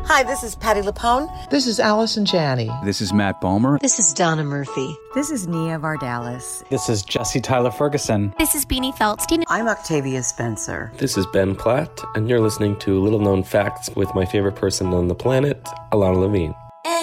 Hi, this is Patty Lapone. This is Allison Janney. This is Matt Bomer. This is Donna Murphy. This is Nia Vardalis. This is Jesse Tyler Ferguson. This is Beanie Feldstein. I'm Octavia Spencer. This is Ben Platt, and you're listening to Little Known Facts with my favorite person on the planet, Alana Levine.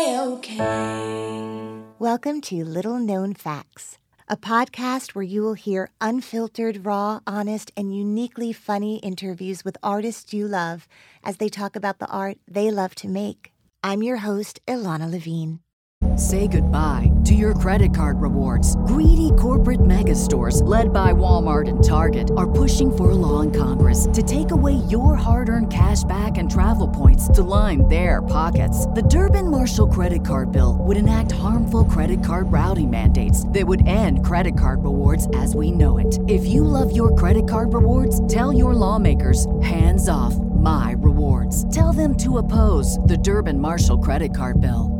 A-OK. Welcome to Little Known Facts, a podcast where you will hear unfiltered, raw, honest, and uniquely funny interviews with artists you love as they talk about the art they love to make. I'm your host, Ilana Levine. Say goodbye to your credit card rewards. Greedy corporate mega stores, led by Walmart and Target, are pushing for a law in Congress to take away your hard-earned cash back and travel points to line their pockets. The Durbin-Marshall credit card bill would enact harmful credit card routing mandates that would end credit card rewards as we know it. If you love your credit card rewards, tell your lawmakers, hands off my rewards. Tell them to oppose the Durbin-Marshall credit card bill.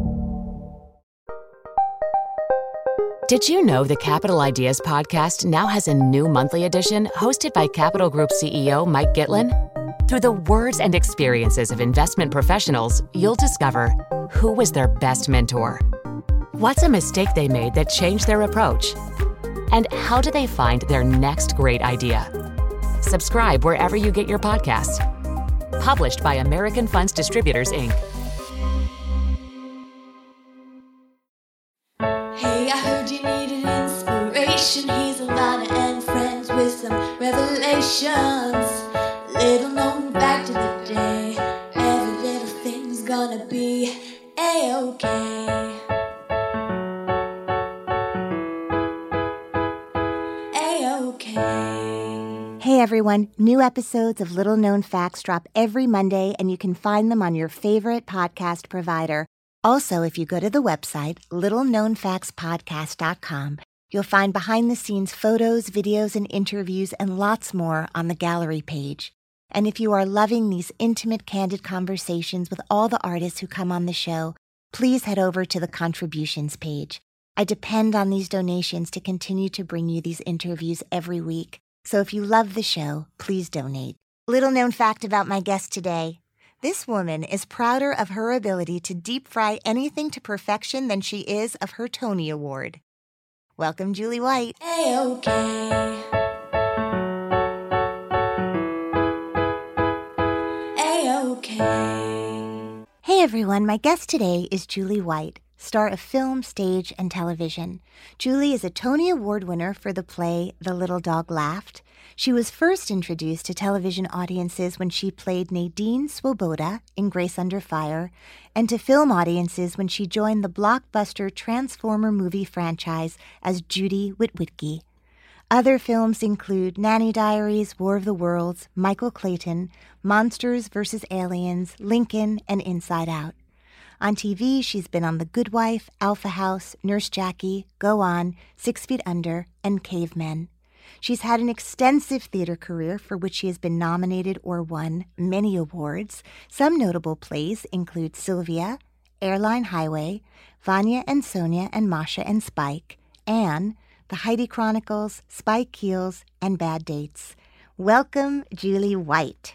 Did you know the Capital Ideas podcast now has a new monthly edition hosted by Capital Group CEO Mike Gitlin? Through the words and experiences of investment professionals, you'll discover who was their best mentor, what's a mistake they made that changed their approach, and how do they find their next great idea. Subscribe wherever you get your podcasts. Published by American Funds Distributors, Inc. Hey, I heard you needed inspiration. He's Alana and friends with some revelations. Little known fact of the day. Every little thing's gonna be A-OK. A-OK. Hey everyone, new episodes of Little Known Facts drop every Monday, and you can find them on your favorite podcast provider. Also, if you go to the website, littleknownfactspodcast.com, you'll find behind-the-scenes photos, videos, and interviews, and lots more on the gallery page. And if you are loving these intimate, candid conversations with all the artists who come on the show, please head over to the contributions page. I depend on these donations to continue to bring you these interviews every week. So if you love the show, please donate. Little known fact about my guest today. This woman is prouder of her ability to deep fry anything to perfection than she is of her Tony Award. Welcome, Julie White. A-OK. A-OK. Hey everyone, my guest today is Julie White, star of film, stage, and television. Julie is a Tony Award winner for the play The Little Dog Laughed. She was first introduced to television audiences when she played Nadine Swoboda in Grace Under Fire, and to film audiences when she joined the blockbuster Transformer movie franchise as Judy Witwitki. Other films include Nanny Diaries, War of the Worlds, Michael Clayton, Monsters vs. Aliens, Lincoln, and Inside Out. On TV, she's been on The Good Wife, Alpha House, Nurse Jackie, Go On, 6 Feet Under, and Cavemen. She's had an extensive theater career for which she has been nominated or won many awards. Some notable plays include Sylvia, Airline Highway, Vanya and Sonia and Masha and Spike, Anne, The Heidi Chronicles, Spike Keels, and Bad Dates. Welcome, Julie White.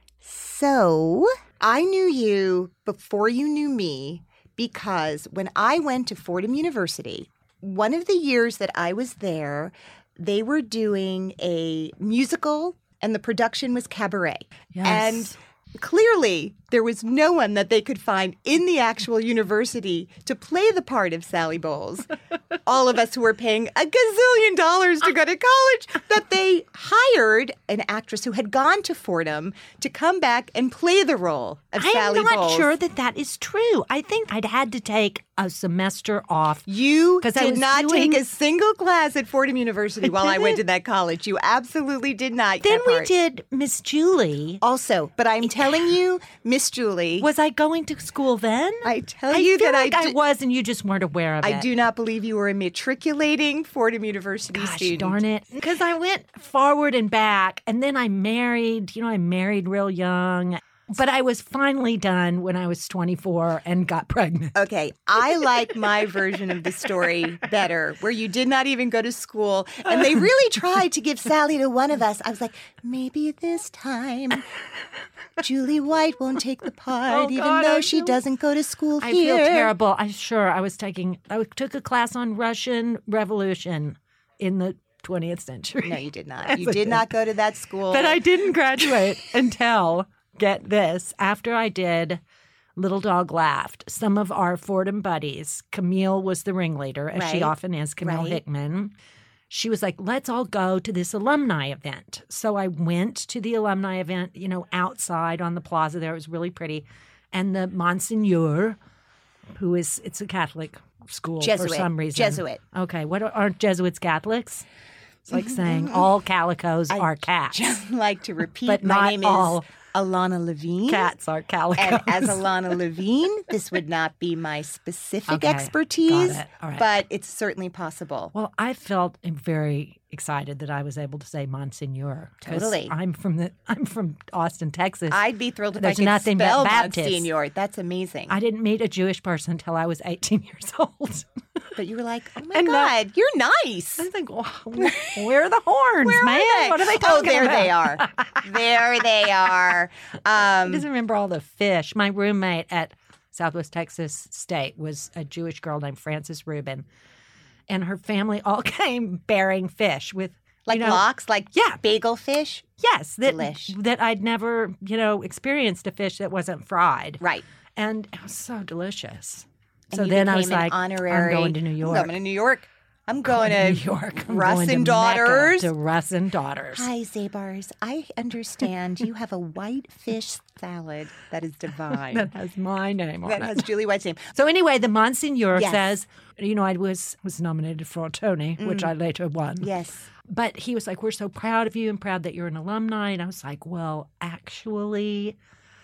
So, I knew you before you knew me because when I went to Fordham University, one of the years that I was there, they were doing a musical, and the production was Cabaret. Yes. And clearly, there was no one that they could find in the actual university to play the part of Sally Bowles. All of us who were paying $1 gazillion to go to college, that they hired an actress who had gone to Fordham to come back and play the role of Sally Bowles. I'm not sure that that is true. I think I'd had to take a semester off. You did not take a single class at Fordham University while I went to that college. You absolutely did not. Then we did Miss Julie. Also, but I'm telling you, Miss Julie. Was I going to school then? I tell you that I was, and you just weren't aware of it. I do not believe you were a matriculating Fordham University student. Darn it. Because I went forward and back, and then I married. I married real young. But I was finally done when I was 24 and got pregnant. Okay, I like my version of the story better, where you did not even go to school, and they really tried to give Sally to one of us. I was like, maybe this time Julie White won't take the part, even though she doesn't go to school I here. feel terrible. I took a class on Russian Revolution in the 20th century. No, you did not. You did not go to that school. But I didn't graduate until, get this, after I did Little Dog Laughed. Some of our Fordham buddies, Camille was the ringleader, as she Right. often is, Camille Right. Hickman. She was like, let's all go to this alumni event. So I went to the alumni event, outside on the plaza there. It was really pretty. And the Monsignor, it's a Catholic school Jesuit. for some reason. Jesuit. Okay. Aren't Jesuits Catholics? It's like saying all calicos are cats. just like to repeat, But my not name all is Alana Levine. Cats are calicos. And as Alana Levine, this would not be my specific Okay, expertise, got it. All right. but it's certainly possible. Well, I felt very excited that I was able to say Monsignor. 'Cause Totally. I'm from Austin, Texas. I'd be thrilled if There's I could nothing but spell Baptist. Monsignor. That's amazing. I didn't meet a Jewish person until I was 18 years old. But you were like, oh my And God, you're nice. I was like, where are the horns, Where man? are they? What are they talking there about? they are. There they are. I just remember all the fish. My roommate at Southwest Texas State was a Jewish girl named Frances Rubin, and her family all came bearing fish with Lox, Yeah. bagel fish. Yes, Delish. that I'd never, experienced a fish that wasn't fried. Right. And it was so delicious. And So you then I was became an like, honorary, I'm going to New York. I'm going to New York. I'm going to New York. I'm Russ going to and Daughters. Mecca, to Russ and Daughters. Hi, Zabars. I understand you have a white fish salad that is divine. That has my name on That it. has Julie White's name. So anyway, the Monsignor Yes. says, I was nominated for a Tony, which I later won. Yes. But he was like, we're so proud of you and proud that you're an alumni. And I was like, well, actually,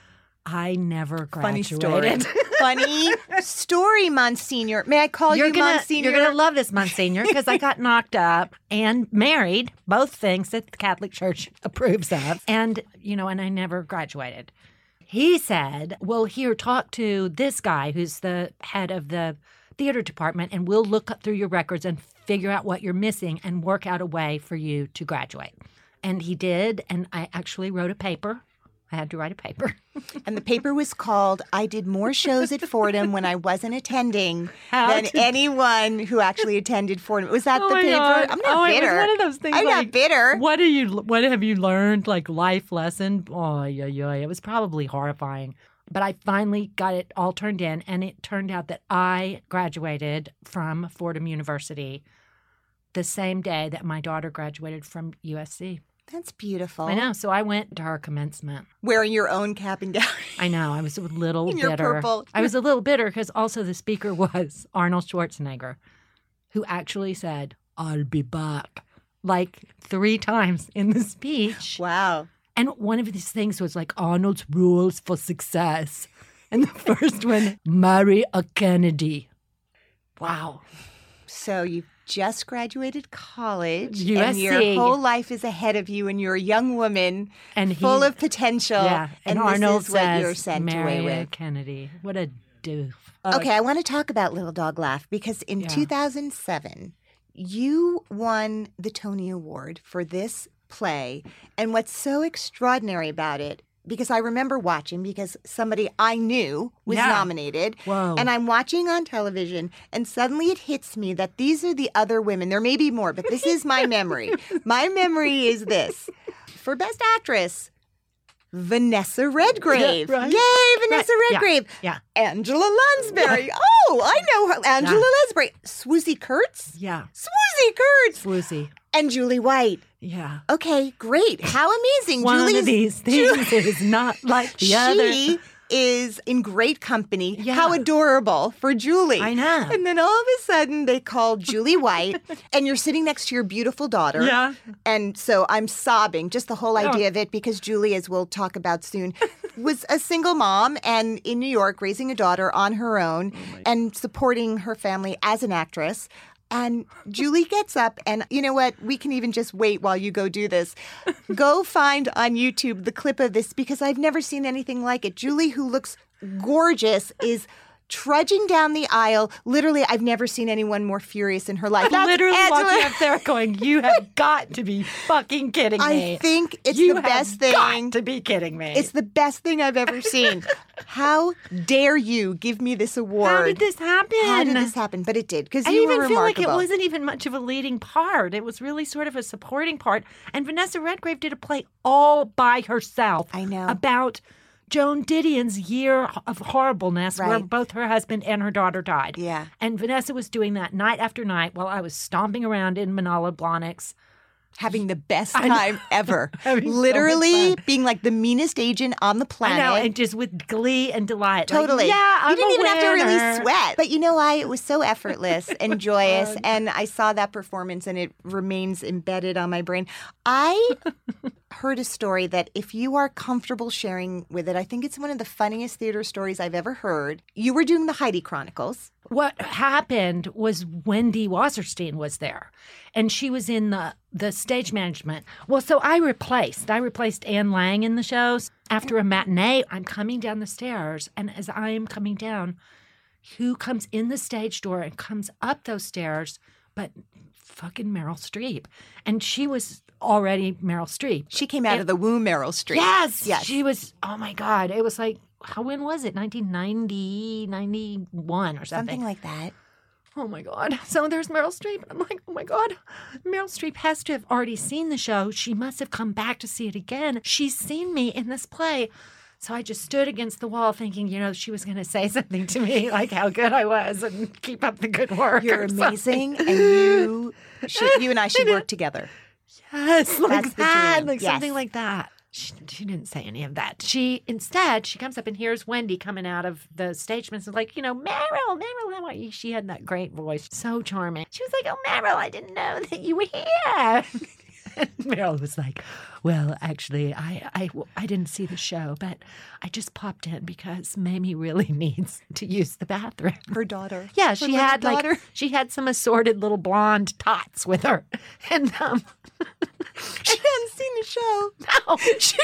I never Funny graduated. story. Funny story, Monsignor. May I call you Monsignor? You're going to love this, Monsignor, because I got knocked up and married, both things that the Catholic Church approves of. And, and I never graduated. He said, well, here, talk to this guy who's the head of the theater department, and we'll look up through your records and figure out what you're missing and work out a way for you to graduate. And he did, and I actually wrote a paper. I had to write a paper. And the paper was called, I did more shows at Fordham when I wasn't attending than anyone who actually attended Fordham. Was that the my paper? God. I'm not bitter. It was one of those things I'm not bitter. What have you learned, like life lesson? Oh, yeah. It was probably horrifying. But I finally got it all turned in, and it turned out that I graduated from Fordham University the same day that my daughter graduated from USC. That's beautiful. I know. So I went to her commencement. Wearing your own cap and gown. I know. I was a little In your bitter. purple. I was a little bitter because also the speaker was Arnold Schwarzenegger, who actually said, I'll be back, like 3 times in the speech. Wow. And one of these things was like Arnold's rules for success. And the first one, marry a Kennedy. Wow. So you just graduated college, USC. and your whole life is ahead of you, and you're a young woman And full he- of potential. Yeah. And this Arnold is what says, you're sent marry away a with. Kennedy. What a doof. Okay, I want to talk about Little Dog Laugh because in 2007, you won the Tony Award for this play. And what's so extraordinary about it, because I remember watching because somebody I knew was Yeah. nominated. Whoa. And I'm watching on television, and suddenly it hits me that these are the other women. There may be more, but this is my memory. My memory is this. For Best Actress, Vanessa Redgrave. Yeah, right. Yay, Vanessa Right. Yeah. Redgrave. Yeah. Angela Lansbury. Oh, I know her. Angela Lansbury. Swoosie Kurtz. Yeah. Swoosie Kurtz. Lucy. And Julie White. Yeah. Okay, great. How amazing. One Julie's, of these things is not like the other. She is in great company. Yeah. How adorable for Julie. I know. And then all of a sudden they call Julie White, and you're sitting next to your beautiful daughter. Yeah. And so I'm sobbing, just the whole idea of it, because Julie, as we'll talk about soon, was a single mom and in New York raising a daughter on her own and supporting her family as an actress. And Julie gets up, and you know what? We can even just wait while you go do this. Go find on YouTube the clip of this because I've never seen anything like it. Julie, who looks gorgeous, is trudging down the aisle. Literally, I've never seen anyone more furious in her life. I'm literally Angela. walking up there going, you have got to be fucking kidding me. I think it's you the best thing. Got to be kidding me. It's the best thing I've ever seen. How dare you give me this award? How did this happen? How did this happen? But it did, because I you were even feel like remarkable. it wasn't even much of a leading part. It was really sort of a supporting part. And Vanessa Redgrave did a play all by herself. I know. About Joan Didion's year of horribleness, where Right. both her husband and her daughter died. Yeah. And Vanessa was doing that night after night while I was stomping around in Manala Blahniks. Having the best I know. time ever. Having so much Literally fun. being like the meanest agent on the planet. I know, and just with glee and delight. Like, Totally. yeah, I'm you didn't a even have to really winner. sweat. But you know why? It was so effortless and joyous. And I saw that performance and it remains embedded on my brain. I heard a story that if you are comfortable sharing with it, I think it's one of the funniest theater stories I've ever heard. You were doing the Heidi Chronicles. What happened was Wendy Wasserstein was there, and she was in the stage management. Well, so I replaced Anne Lang in the shows. After a matinee, I'm coming down the stairs, and as I am coming down, who comes in the stage door and comes up those stairs but fucking Meryl Streep. And she was already Meryl Streep. She came out of the womb, Meryl Streep. Yes. Yes. She was, oh my God. It was like, when was it? 1990, 91 or Something like that. Oh my God. So there's Meryl Streep. And I'm like, oh my God. Meryl Streep has to have already seen the show. She must have come back to see it again. She's seen me in this play. So I just stood against the wall thinking, she was going to say something to me, like how good I was and keep up the good work. You're or something. amazing, and you and I should work together. Yes, like That's the that, dream. like Yes. something like that. She didn't say any of that. Instead, she comes up and hears Wendy coming out of the stage and is like, Meryl, how are you? She had that great voice. So charming. She was like, oh, Meryl, I didn't know that you were here. And Meryl was like, well, actually, I didn't see the show, but I just popped in because Mamie really needs to use the bathroom. Her daughter. Yeah, Her she little had daughter. she had some assorted little blonde tots with her. And She hadn't seen the show. no, she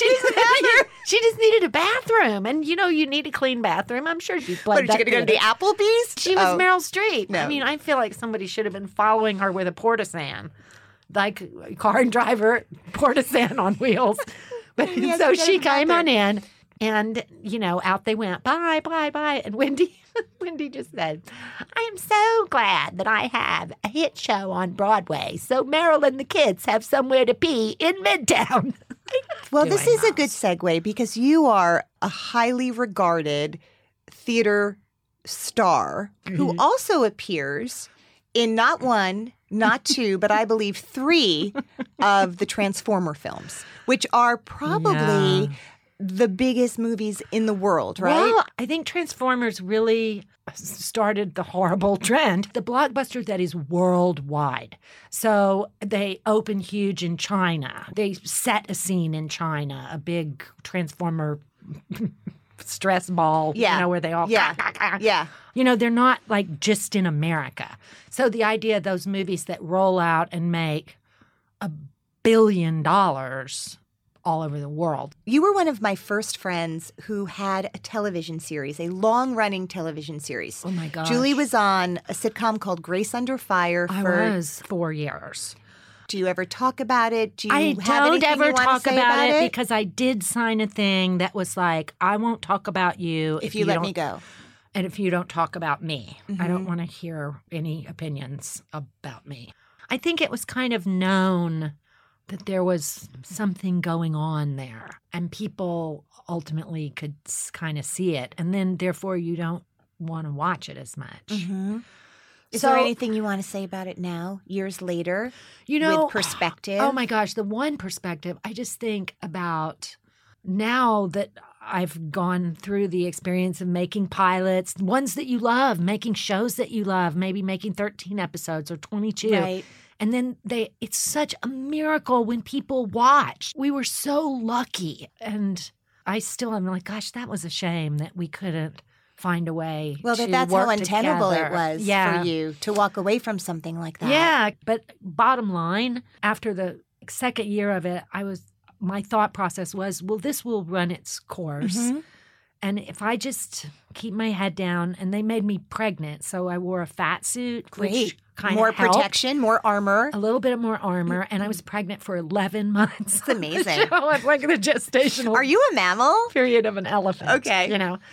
just needed a bathroom. And you need a clean bathroom. I'm sure she's What, played are you going to go to the Applebee's? She was Oh. Meryl Streep. No. I mean, I feel like somebody should have been following her with a portisan. Like a car and driver, portisan on wheels. But Yes, so you she gotta came have on in and, out they went. Bye, bye, bye. And Wendy just said, I am so glad that I have a hit show on Broadway so Meryl and the kids have somewhere to be in Midtown. Well, Do this I is a not? good segue because you are a highly regarded theater star who also appears in not one, not two, but I believe 3 of the Transformer films, which are probably the biggest movies in the world, right? Well, I think Transformers really started the horrible trend, the blockbuster that is worldwide. So they open huge in China. They set a scene in China, a big Transformer stress ball, Yeah. where they all Yeah. Yeah. they're not like just in America. So the idea of those movies that roll out and make $1 billion all over the world. You were one of my first friends who had a television series, a long-running television series. Oh my gosh. Julie was on a sitcom called Grace Under Fire I for was 4 years. Do you ever talk about it? Do you I have don't anything ever you want talk to say about it because I did sign a thing that was like, I won't talk about you if you let don't- me go. and if you don't talk about me. I Mm-hmm. don't want to hear any opinions about me. I think it was kind of known that there was something going on there, and people ultimately could kind of see it, and then therefore you don't want to watch it as much. Mm-hmm. Is So- there anything you want to say about it now, years later, with perspective? Oh my gosh, the one perspective, I just think about now that I've gone through the experience of making pilots, ones that you love, making shows that you love, maybe making 13 episodes or 22. Right. And then it's such a miracle when people watch. We were so lucky. And I still am like, gosh, that was a shame that we couldn't find a way Well, to that's work how untenable together. it was Yeah. for you to walk away from something like that. Yeah, but bottom line, after the second year of it, my thought process was, well, this will run its course. Mm-hmm. And if I just keep my head down, and they made me pregnant, so I wore a fat suit, Great. which kind More of helped. protection, more armor. A little bit more armor, and I was pregnant for 11 months. That's amazing. So I'm like the gestational Are you a mammal? period of an elephant. Okay. You know?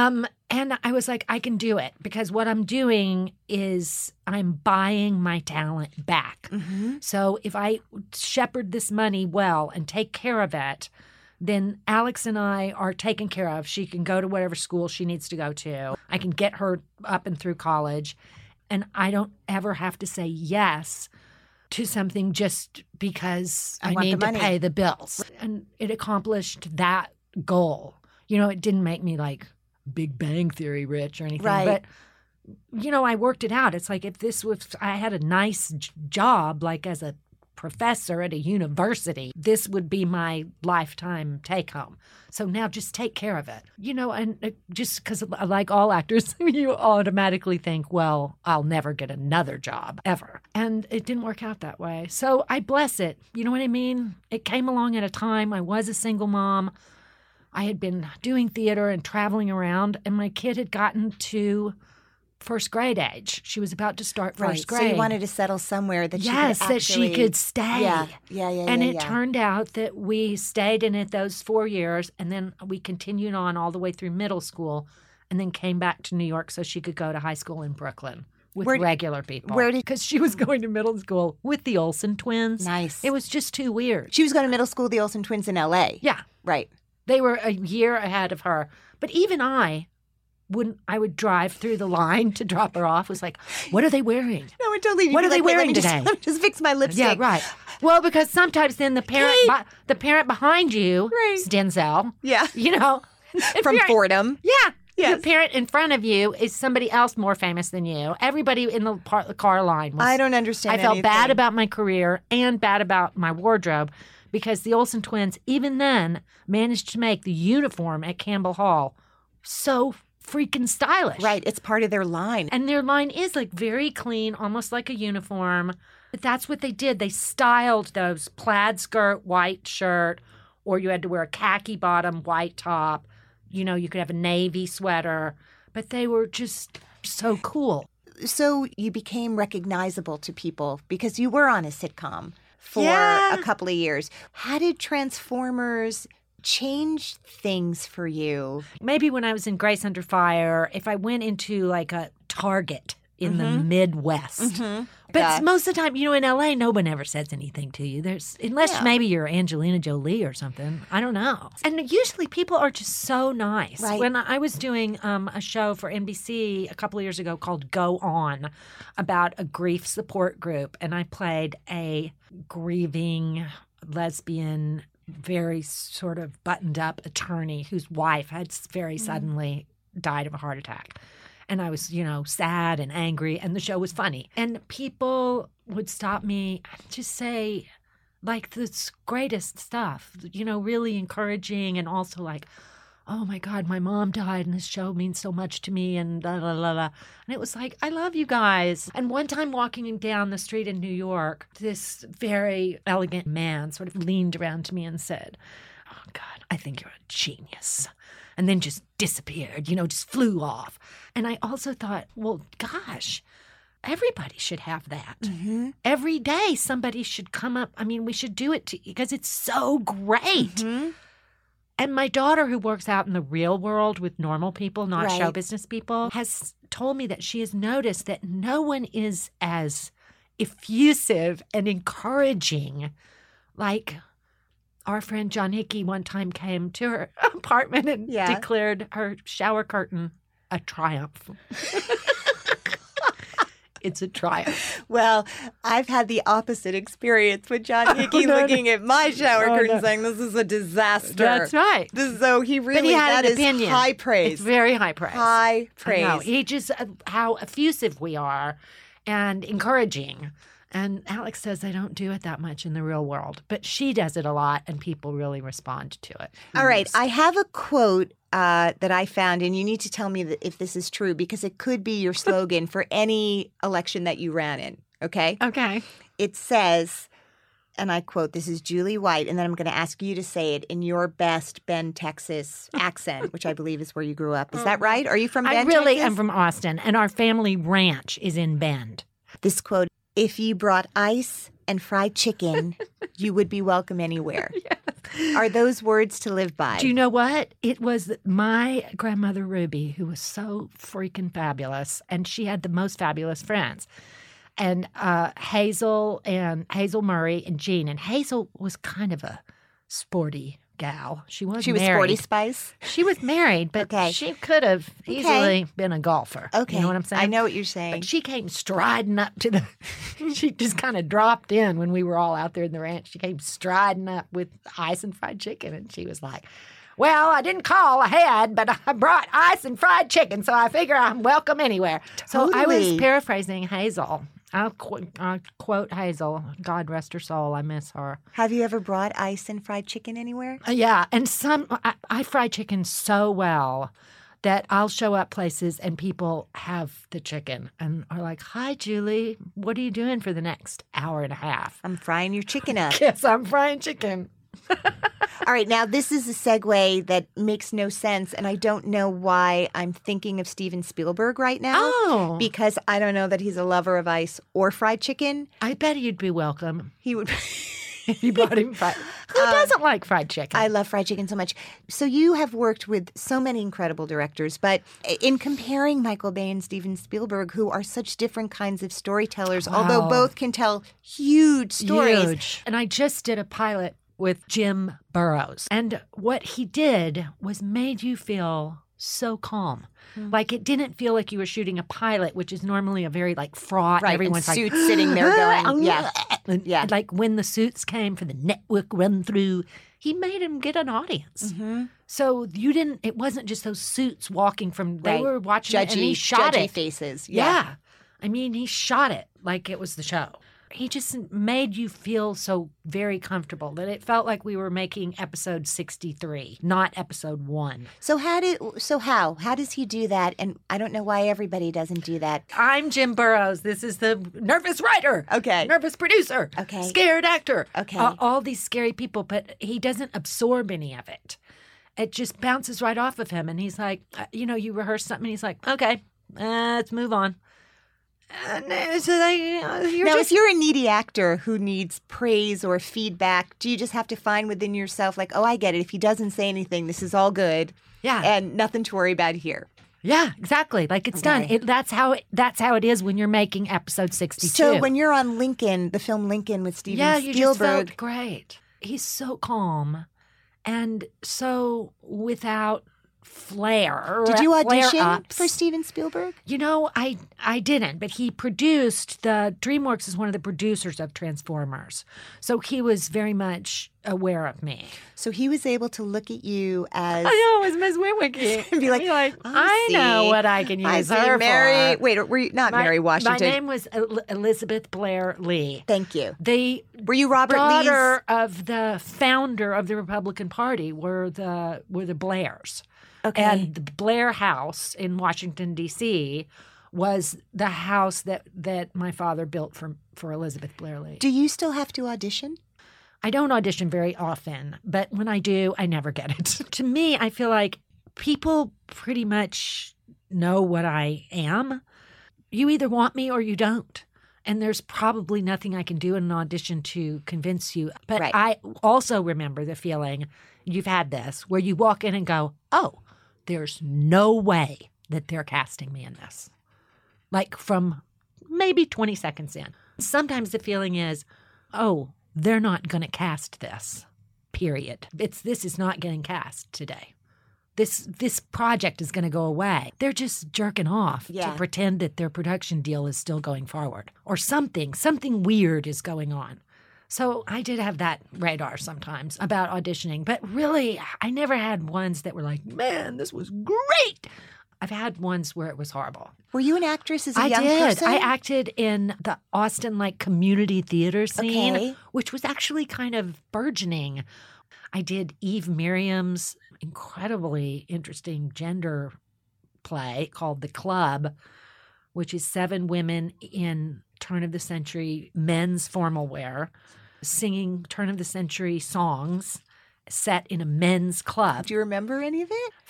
And I was like, I can do it, because what I'm doing is I'm buying my talent back. Mm-hmm. So if I shepherd this money well and take care of it, then Alex and I are taken care of. She can go to whatever school she needs to go to. I can get her up and through college. And I don't ever have to say yes to something just because I want the need to money. pay the bills. And it accomplished that goal. You know, it didn't make me like Big Bang Theory rich or anything. Right. But, you know, I worked it out. It's like if this was, I had a nice job, like as a professor at a university, this would be my lifetime take home. So now just take care of it. You know, and just because like all actors, you automatically think, well, I'll never get another job ever. And it didn't work out that way. So I bless it. You know what I mean? It came along at a time I was a single mom. I had been doing theater and traveling around, and my kid had gotten to first grade age. She was about to start first grade. So you wanted to settle somewhere that Yes, she could that she could stay. Yeah. And it turned out that we stayed in it those 4 years, and then we continued on all the way through middle school, and then came back to New York so she could go to high school in Brooklyn with regular people. Because she was going to middle school with the Olsen twins. Nice. It was just too weird. She was going to middle school with the Olsen twins in L.A. Yeah. Right. They were a year ahead of her. But even I would drive through the line to drop her off. Was like, what are they wearing? No, it totally. What are they wearing today? Let me just fix my lipstick. Yeah, right. Well, because sometimes then the parent behind you is Denzel. Yeah. You know, From Fordham. Yeah. Yes. The parent in front of you is somebody else more famous than you. Everybody in the car line was. I don't understand. I felt bad anything. about my career and bad about my wardrobe, because the Olsen twins, even then, managed to make the uniform at Campbell Hall so freaking stylish. Right. It's part of their line. And their line is like very clean, almost like a uniform. But that's what they did. They styled those plaid skirt, white shirt, or you had to wear a khaki bottom, white top. You know, you could have a navy sweater. But they were just so cool. So you became recognizable to people because you were on a sitcom for Yeah. a couple of years. How did Transformers change things for you? Maybe when I was in Grace Under Fire, if I went into like a Target in the Midwest. But Yeah. most of the time, you know, in LA, no one ever says anything to you. Unless maybe you're Angelina Jolie or something. I don't know. And usually people are just so nice. Right. When I was doing a show for NBC a couple of years ago called Go On about a grief support group, and I played a grieving lesbian, very sort of buttoned up attorney whose wife had very suddenly died of a heart attack. And I was, you know, sad and angry, and the show was funny. And people would stop me and just say, like, the greatest stuff, you know, really encouraging, and also like, oh my God, my mom died, and this show means so much to me, and la la la la. And it was like, I love you guys. And one time walking down the street in New York, this very elegant man sort of leaned around to me and said, oh God, I think you're a genius. And then just disappeared, you know, just flew off. And I also thought, well, gosh, everybody should have that. Mm-hmm. Every day somebody should come up. I mean, we should do it because it's so great. Mm-hmm. And my daughter, who works out in the real world with normal people, not Right. show business people, has told me that she has noticed that no one is as effusive and encouraging like our friend John Hickey one time came to her apartment and declared her shower curtain a triumph. It's a triumph. Well, I've had the opposite experience with John Hickey looking at my shower curtain saying, this is a disaster. That's right. So he really, But he had that an is opinion. high praise. It's very high praise. High praise. I know. He just, how effusive we are and encouraging. And Alex says they don't do it that much in the real world, but she does it a lot and people really respond to it. All right. I have a quote that I found, and you need to tell me if this is true because it could be your slogan for any election that you ran in. Okay? Okay. It says, and I quote, this is Julie White, and then I'm going to ask you to say it in your best Bend, Texas accent, which I believe is where you grew up. Is that right? Are you from Bend, I really Texas? am from Austin, and our family ranch is in Bend. This quote, if you brought ice and fried chicken, you would be welcome anywhere. Yes. Are those words to live by? Do you know what? It was my grandmother Ruby, who was so freaking fabulous, and she had the most fabulous friends. And Hazel Murray and Jean. And Hazel was kind of a sporty gal. She was married. Sporty Spice? She was married, but she could have easily been a golfer. Okay. You know what I'm saying? I know what you're saying. But she came striding up to she just kind of dropped in when we were all out there in the ranch. She came striding up with ice and fried chicken. And she was like, well, I didn't call ahead, but I brought ice and fried chicken, so I figure I'm welcome anywhere. Totally. So I was paraphrasing Hazel. I'll quote Hazel. God rest her soul. I miss her. Have you ever brought ice and fried chicken anywhere? Yeah. And I fry chicken so well that I'll show up places and people have the chicken and are like, hi, Julie, what are you doing for the next hour and a half? I'm frying your chicken up. Yes, I'm frying chicken. All right, now this is a segue that makes no sense, and I don't know why I'm thinking of Steven Spielberg right now. Oh. Because I don't know that he's a lover of ice or fried chicken. I bet he'd be welcome. He would. If you brought him fried. Who doesn't like fried chicken? I love fried chicken so much. So you have worked with so many incredible directors, but in comparing Michael Bay and Steven Spielberg, who are such different kinds of storytellers, although both can tell huge stories. Huge. And I just did a pilot with Jim Burrows. And what he did was made you feel so calm. Like it didn't feel like you were shooting a pilot, which is normally a very like fraught. Right, everyone's and like suits sitting there going, yeah. And like when the suits came for the network run through, he made him get an audience. Mm-hmm. So it wasn't just those suits walking from, they were watching it and he shot judgy it. faces. Yeah. I mean, he shot it like it was the show. He just made you feel so very comfortable that it felt like we were making episode 63, not episode 1. So how does he do that? And I don't know why everybody doesn't do that. I'm Jim Burrows. This is the nervous writer. Okay. Nervous producer. Okay. Scared actor. Okay. All these scary people, but he doesn't absorb any of it. It just bounces right off of him. And he's like, you rehearse something. And he's like, okay, let's move on. If you're a needy actor who needs praise or feedback, do you just have to find within yourself, like, oh, I get it. If he doesn't say anything, this is all good. Yeah. And nothing to worry about here. Yeah, exactly. Like it's done. That's how it is when you're making episode 62. So when you're on Lincoln, the film Lincoln with Steven Spielberg. Yeah, you just felt great. He's so calm and so without flair. Did you audition flare-ups. for Steven Spielberg? I didn't, but he produced DreamWorks is one of the producers of Transformers. So he was very much aware of me. So he was able to look at you as... I know, as Ms. Witwicky. And be like, I know what I can use her Mary, for. Wait, were you not Mary Washington? My name was Elizabeth Blair Lee. Thank you. Were you Robert Lee's daughter of the founder of the Republican Party? Were the Blairs. Okay. And the Blair House in Washington, D.C. was the house that my father built for Elizabeth Blair Lee. Do you still have to audition? I don't audition very often, but when I do, I never get it. To me, I feel like people pretty much know what I am. You either want me or you don't. And there's probably nothing I can do in an audition to convince you. But right. I also remember the feeling, you've had this, where you walk in and go, oh, there's no way that they're casting me in this. Like from maybe 20 seconds in. Sometimes the feeling is, oh, they're not going to cast this, period. This is not getting cast today. This project is going to go away. They're just jerking off to pretend that their production deal is still going forward. Or something weird is going on. So I did have that radar sometimes about auditioning. But really, I never had ones that were like, man, this was great. I've had ones where it was horrible. Were you an actress as a young did. person? I acted in the Austin community theater scene, Okay. which was actually kind of burgeoning. I did Eve Miriam's incredibly interesting gender play called The Club, which is 7 women in turn-of-the-century men's formal wear singing turn-of-the-century songs set in a men's club. Do you remember any of it?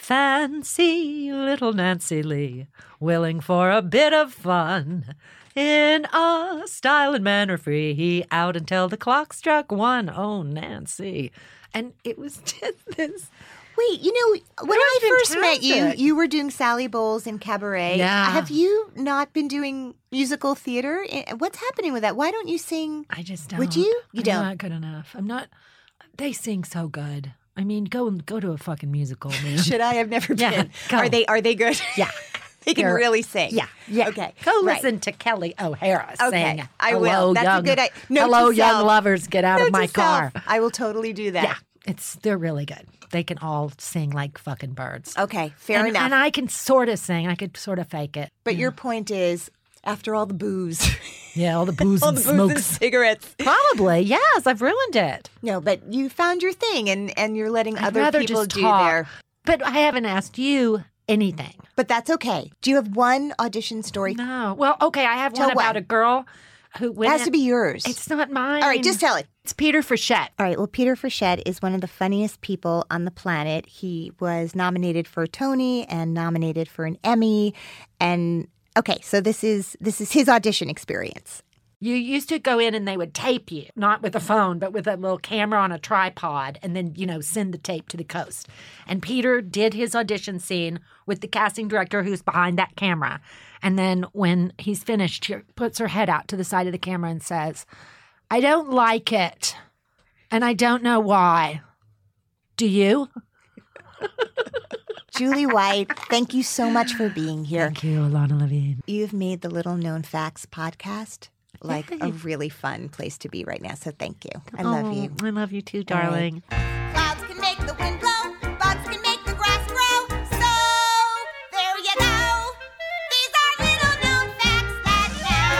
Fancy little Nancy Lee, willing for a bit of fun. In a style and manner free, out until the clock struck 1. Oh, Nancy. And it was just this. Wait, when I was first met you, fantastic. you were doing Sally Bowles in Cabaret. Yeah. Have you not been doing musical theater? What's happening with that? Why don't you sing? I just don't. Would you? You I'm don't. not good enough. I'm not. They sing so good. I mean, go to a fucking musical, man. Should I? I've never Yeah, been. go. Are they good? Yeah. They can They're- really sing. Yeah. Okay. Go right. listen to Kelly O'Hara Okay, sing. I will. Hello, That's a young, good Note hello, to young self. lovers, get out Note of my to car. self. I will totally do that. Yeah, they're really good. They can all sing like fucking birds. Okay, fair enough. And I can sort of sing. I could sort of fake it. But your point is, after all the booze, Yeah, all the booze all and the booze and smokes. cigarettes. Probably, yes. I've ruined it. No, but you found your thing, and you're letting I'd other rather people just do talk. their. But I haven't asked you anything. But that's okay. Do you have one audition story? No. Well, okay, I have Tell one about one. a girl who It went has to be yours. It's not mine. All right, just tell it. It's Peter Frechette. All right, well, Peter Frechette is one of the funniest people on the planet. He was nominated for a Tony and nominated for an Emmy. And okay, so this is his audition experience. You used to go in and they would tape you, not with a phone, but with a little camera on a tripod, and then, send the tape to the coast. And Peter did his audition scene with the casting director who's behind that camera. And then when he's finished, she puts her head out to the side of the camera and says, I don't like it, and I don't know why. Do you? Julie White, thank you so much for being here. Thank you, Alana Levine. You've made the Little Known Facts podcast like a really fun place to be right now. So thank you. I love you. I love you too, All right. darling. Clouds can make the wind blow, bugs can make the grass grow. So, there you go. These are little known facts that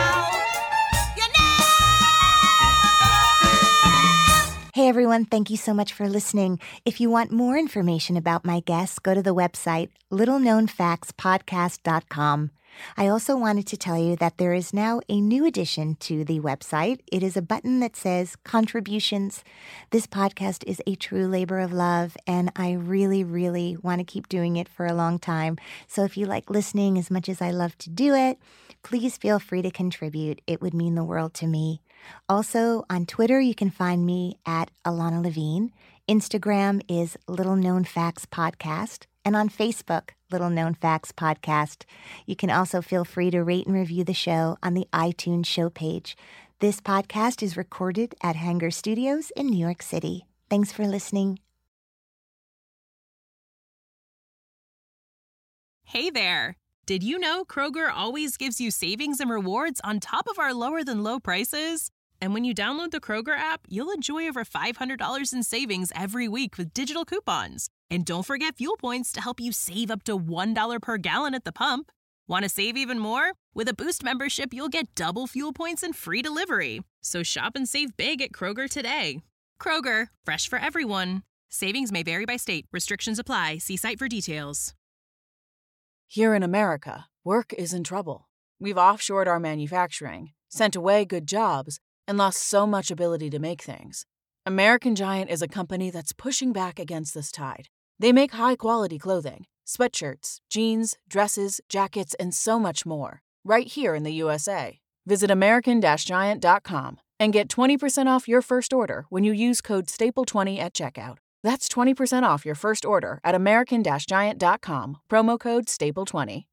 now you know. Hey everyone, thank you so much for listening. If you want more information about my guests, go to the website littleknownfactspodcast.com. I also wanted to tell you that there is now a new addition to the website. It is a button that says contributions. This podcast is a true labor of love, and I really, really want to keep doing it for a long time. So if you like listening as much as I love to do it, please feel free to contribute. It would mean the world to me. Also, on Twitter, you can find me at Alana Levine. Instagram is Little Known Facts Podcast. And on Facebook, Little Known Facts Podcast. You can also feel free to rate and review the show on the iTunes show page. This podcast is recorded at Hanger Studios in New York City. Thanks for listening. Hey there! Did you know Kroger always gives you savings and rewards on top of our lower-than-low prices? And when you download the Kroger app, you'll enjoy over $500 in savings every week with digital coupons. And don't forget fuel points to help you save up to $1 per gallon at the pump. Want to save even more? With a Boost membership, you'll get double fuel points and free delivery. So shop and save big at Kroger today. Kroger, fresh for everyone. Savings may vary by state. Restrictions apply. See site for details. Here in America, work is in trouble. We've offshored our manufacturing, sent away good jobs, and lost so much ability to make things. American Giant is a company that's pushing back against this tide. They make high-quality clothing, sweatshirts, jeans, dresses, jackets, and so much more, right here in the USA. Visit American-Giant.com and get 20% off your first order when you use code STAPLE20 at checkout. That's 20% off your first order at American-Giant.com, promo code STAPLE20.